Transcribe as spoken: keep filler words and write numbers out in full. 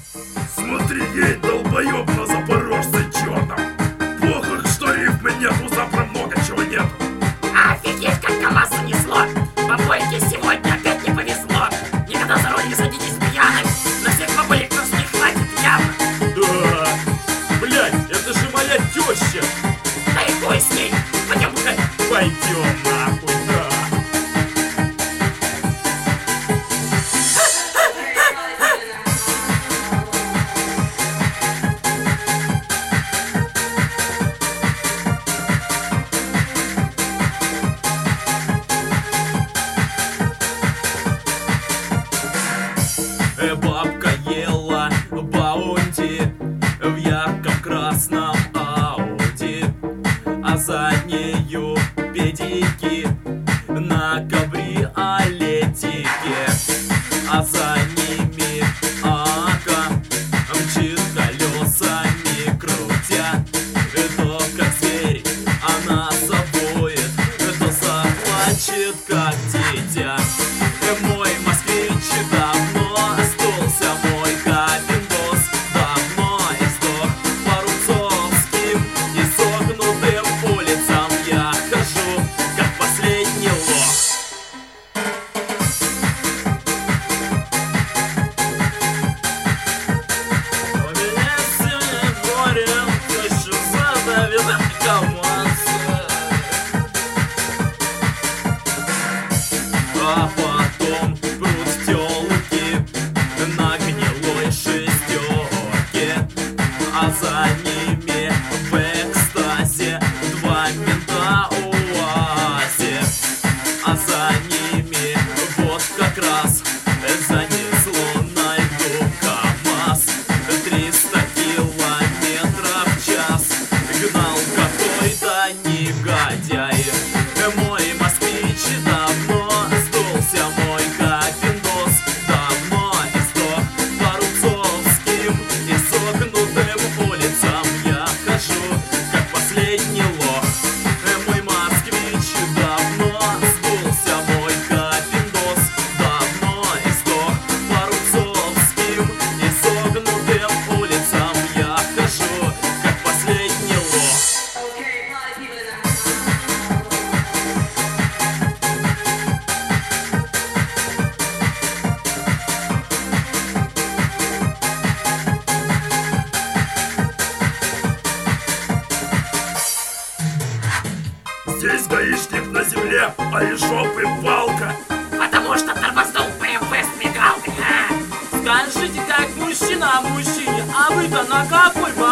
Смотри, ей долбоёб на запорожце чёрном. Плохо, что рифмы нету, завтра много чего нет. Офигеть, как КамАЗ занесло. Бабойке сегодня опять не повезло. Никогда за руль не садитесь пьяным. На всех бабулек нас не хватит явно. Да, блядь, это же моя теща. Да и хуй с ней. Пойдем-ка. Пойдем нахуй, да. Бабка ела баунти в ярком красном ауди, а за нею педики на кабриолетике, а за ними ака мчит колесами крутя. То как зверь она завоет, то захвачет как дитя. Мой москвич давно сдулся, мой капиндос давно издох. По рубцовским изогнутым улицам я хожу, как последний лох. У меня сегодня горе, хочу задавить КамАЗ. А потом прут тёлки на гнилой шестерке, а за ними в экстазе два мента УАЗе, а за ними вот как раз занесло на льду КамАЗ. Триста километров в час гнал какой-то негодяй. Мой москвич давно сдулся, мой капиндос давно издох. По рубцовским изогнутым улицам я хожу, как последний лох. Мой москвич давно сдулся, мой капиндос давно издох. По рубцовским изогнутым улицам я хожу, как последний лох. Здесь гаишник на земле, а из жопы палка. Потому что тормознул БМВ с мигалкой. а? Скажите, как мужчина мужчине, а вы-то на какой